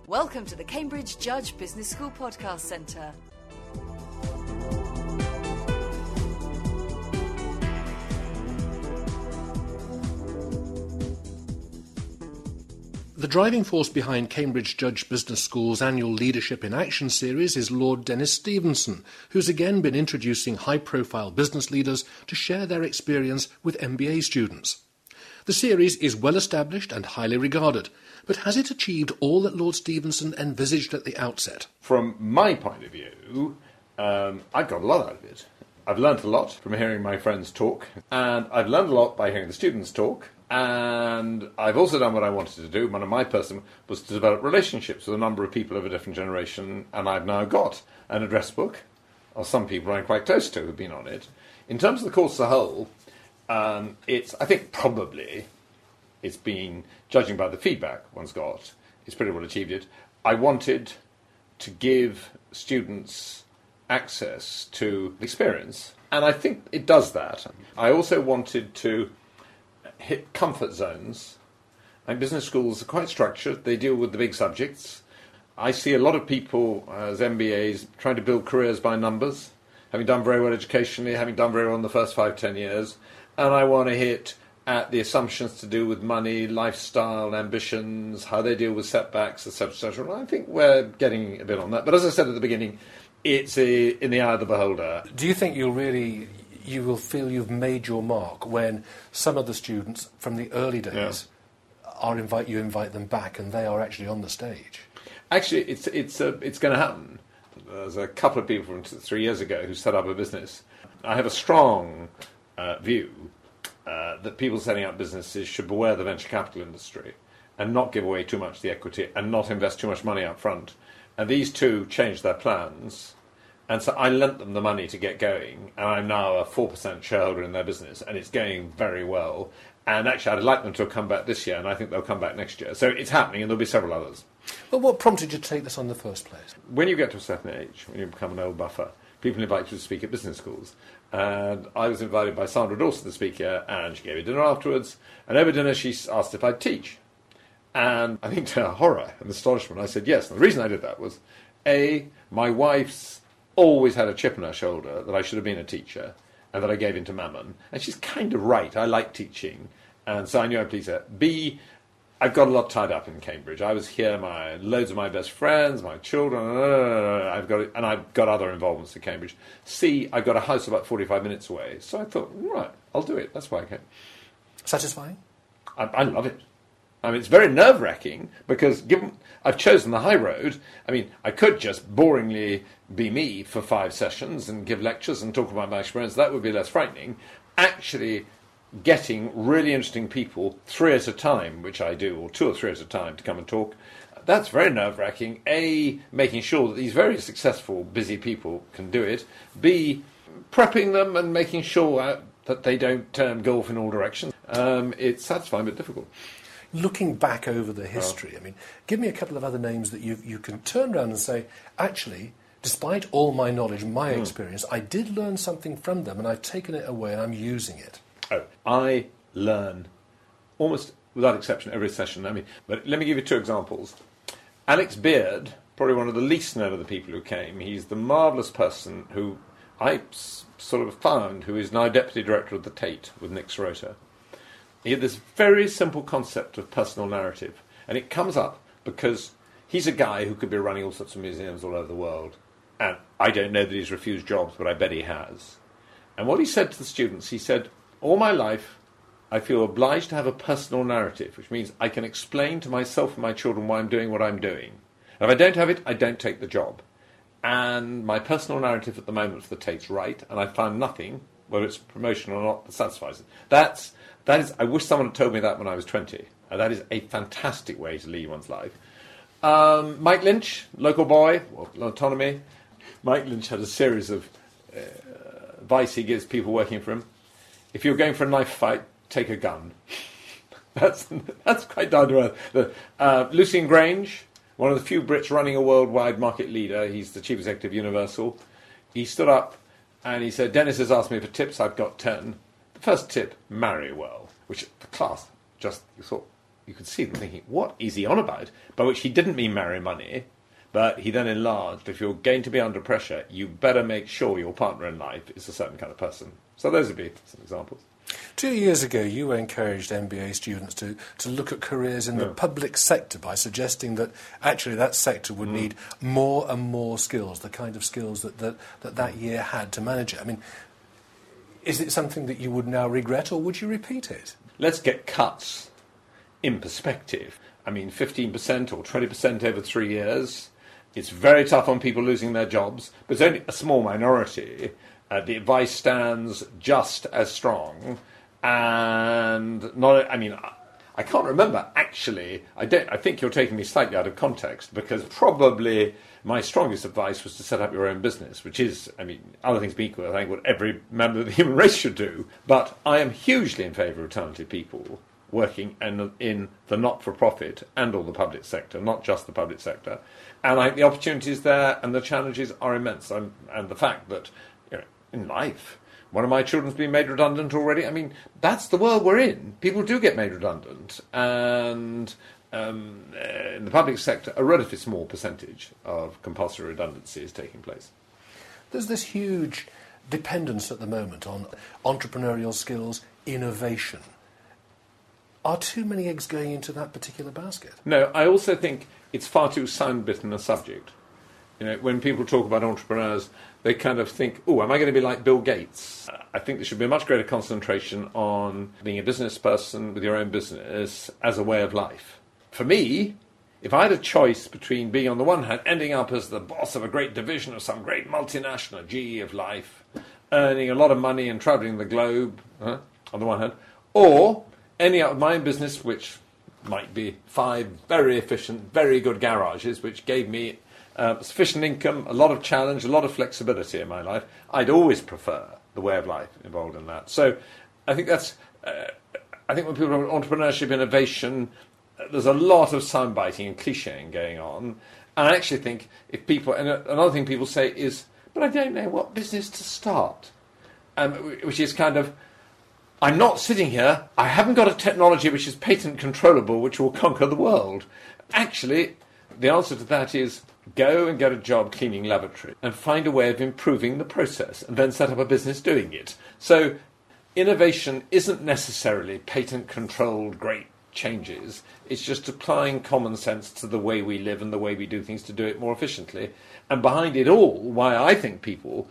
Welcome to the Cambridge Judge Business School Podcast Centre. The driving force behind Cambridge Judge Business School's annual Leadership in Action series is Lord Dennis Stevenson, who's again been introducing high-profile business leaders to share their experience with MBA students. The series is well established and highly regarded, but has it achieved all that Lord Stevenson envisaged at the outset? From my point of view, I've got a lot out of it. I've learnt a lot from hearing my friends talk, and I've learned a lot by hearing the students talk, and I've also done what I wanted to do. One of my person was to develop relationships with a number of people of a different generation, and I've now got an address book of some people I'm quite close to who've been on it. In terms of the course as a whole, I think probably it's been, judging by the feedback one's got, it's pretty well achieved it. I wanted to give students access to experience, and I think it does that. I also wanted to hit comfort zones. And business schools are quite structured. They deal with the big subjects. I see a lot of people as MBAs trying to build careers by numbers, having done very well educationally, having done very well in the first 5-10 years. And I want to hit at the assumptions to do with money, lifestyle, ambitions, how they deal with setbacks, etc., etc. And I think we're getting a bit on that. But as I said at the beginning, it's in the eye of the beholder. Do you think you will feel you've made your mark when some of the students from the early days you invite them back and they are actually on the stage? Actually, it's going to happen. There's a couple of people from 3 years ago who set up a business. I have a strong view that people setting up businesses should beware the venture capital industry and not give away too much of the equity and not invest too much money up front. And these two changed their plans. And so I lent them the money to get going, and I'm now a 4% shareholder in their business, and it's going very well. And actually, I'd like them to have come back this year, and I think they'll come back next year. So it's happening, and there'll be several others. Well, what prompted you to take this on in the first place? When you get to a certain age, when you become an old buffer, people invite you to speak at business schools. And I was invited by Sandra Dawson to speak here, and she gave me dinner afterwards. And over dinner, she asked if I'd teach. And I think to her horror and astonishment, I said yes. And the reason I did that was, A, my wife's always had a chip on her shoulder that I should have been a teacher and that I gave into Mammon. And she's kind of right. I like teaching. And so I knew I'd please her. B, I've got a lot tied up in Cambridge. I was here, loads of my best friends, my children, I've got other involvements in Cambridge. C, I've got a house about 45 minutes away. So I thought, right, I'll do it. That's why I came. Satisfying? I love it. I mean, it's very nerve-wracking because given I've chosen the high road, I mean, I could just boringly be me for 5 sessions and give lectures and talk about my experience. That would be less frightening. Actually, getting really interesting people 3 at a time, which I do, or 2 or 3 at a time to come and talk, that's very nerve-wracking. A, making sure that these very successful, busy people can do it. B, prepping them and making sure that they don't turn golf in all directions. It's satisfying but difficult. Looking back over the history, I mean, give me a couple of other names that you can turn around and say, actually, despite all my knowledge, my experience, I did learn something from them and I've taken it away and I'm using it. Oh, I learn almost without exception every session. I mean, but let me give you 2 examples. Alex Beard, probably one of the least known of the people who came. He's the marvellous person who I sort of found, who is now Deputy Director of the Tate with Nick Sirota. He had this very simple concept of personal narrative, and it comes up because he's a guy who could be running all sorts of museums all over the world, and I don't know that he's refused jobs, but I bet he has. And what he said to the students, he said, all my life I feel obliged to have a personal narrative, which means I can explain to myself and my children why I'm doing what I'm doing. And if I don't have it, I don't take the job. And my personal narrative at the moment for the Tate's right, and I found nothing, whether it's promotion or not, that satisfies it. That is, I wish someone had told me that when I was 20. That is a fantastic way to lead one's life. Mike Lynch, local boy, autonomy. Mike Lynch had a series of advice he gives people working for him. If you're going for a knife fight, take a gun. that's quite down to earth. Lucian Grange, one of the few Brits running a worldwide market leader. He's the chief executive of Universal. He stood up and he said, Dennis has asked me for tips, I've got 10. The first tip, marry well, which the class just, you thought, you could see them thinking, what is he on about? By which he didn't mean marry money, but he then enlarged, if you're going to be under pressure, you better make sure your partner in life is a certain kind of person. So those would be some examples. 2 years ago, you encouraged MBA students to look at careers in the public sector by suggesting that actually that sector would need more and more skills, the kind of skills that year had to manage it. I mean, is it something that you would now regret, or would you repeat it? Let's get cuts in perspective. I mean, 15% or 20% over 3 years. It's very tough on people losing their jobs, but it's only a small minority. The advice stands just as strong, and not. I mean, I can't remember actually. I think you're taking me slightly out of context, because probably my strongest advice was to set up your own business, which is, I mean, other things being equal, I think what every member of the human race should do. But I am hugely in favour of talented people working in the not-for-profit and all the public sector, not just the public sector. And I think the opportunities there and the challenges are immense. And the fact that, in life, one of my children's been made redundant already. I mean, that's the world we're in. People do get made redundant. And in the public sector, a relatively small percentage of compulsory redundancy is taking place. There's this huge dependence at the moment on entrepreneurial skills, innovation. Are too many eggs going into that particular basket? No, I also think it's far too sound-bitten a subject. When people talk about entrepreneurs, they kind of think, oh, am I going to be like Bill Gates? I think there should be a much greater concentration on being a business person with your own business as a way of life. For me, if I had a choice between being, on the one hand, ending up as the boss of a great division of some great multinational, GE of life, earning a lot of money and travelling the globe, on the one hand, or ending up with my own business, which might be 5 very efficient, very good garages, which gave me sufficient income, a lot of challenge, a lot of flexibility in my life, I'd always prefer the way of life involved in that. So I think that's... I think when people talk about entrepreneurship, innovation, there's a lot of soundbiting and clichéing going on. And I actually think if people... And another thing people say is, but I don't know what business to start. Which is kind of... I'm not sitting here, I haven't got a technology which is patent controllable, which will conquer the world. Actually, the answer to that is go and get a job cleaning lavatory and find a way of improving the process and then set up a business doing it. So innovation isn't necessarily patent-controlled great changes. It's just applying common sense to the way we live and the way we do things to do it more efficiently. And behind it all, why I think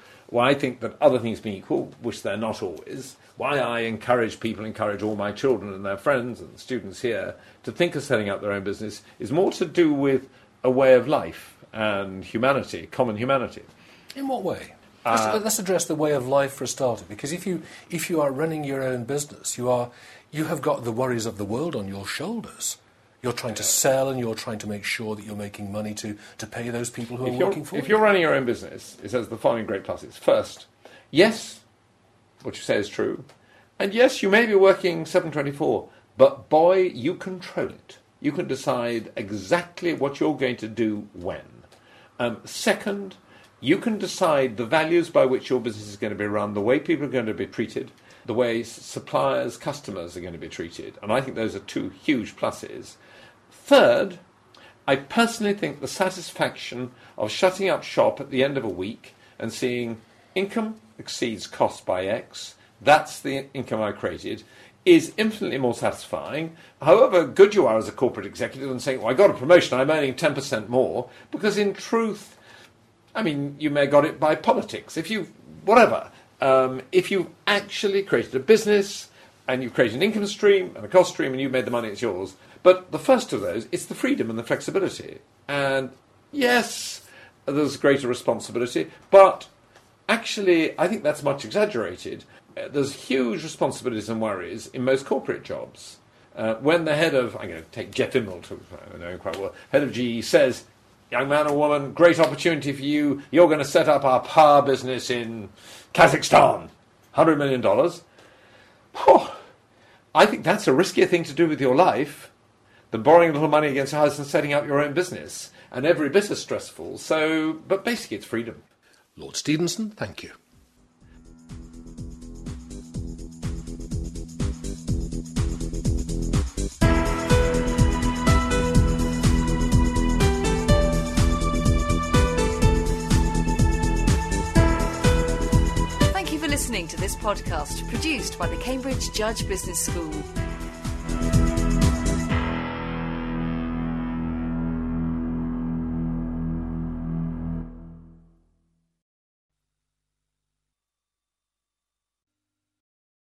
that other things being equal, which they're not always, why I encourage all my children and their friends and students here to think of setting up their own business is more to do with a way of life and humanity, common humanity. In what way? Let's address the way of life for a starter, because if you are running your own business, you have got the worries of the world on your shoulders. You're trying to sell and you're trying to make sure that you're making money to pay those people who are working for you. If you're running your own business, it has the following great pluses. First, yes, what you say is true. And yes, you may be working 7/24, but boy, you control it. You can decide exactly what you're going to do when. Second, you can decide the values by which your business is going to be run, the way people are going to be treated, the way suppliers, customers are going to be treated. And I think those are 2 huge pluses. Third, I personally think the satisfaction of shutting up shop at the end of a week and seeing income exceeds cost by X, that's the income I created, is infinitely more satisfying. However good you are as a corporate executive and saying, well, I got a promotion, I'm earning 10% more, because in truth, I mean, you may have got it by politics. If you actually created a business and you created an income stream and a cost stream and you made the money, it's yours. But the first of those, it's the freedom and the flexibility. And yes, there's greater responsibility, but actually, I think that's much exaggerated. There's huge responsibilities and worries in most corporate jobs. When the head of, I'm going to take Jeff Immelt, who I know him quite well, head of GE says, young man or woman, great opportunity for you, you're going to set up our power business in Kazakhstan, $100 million. Oh, I think that's a riskier thing to do with your life than borrowing a little money against your house and setting up your own business, and every bit as stressful. So, but basically it's freedom. Lord Stevenson, thank you. to this podcast produced by the Cambridge Judge Business School.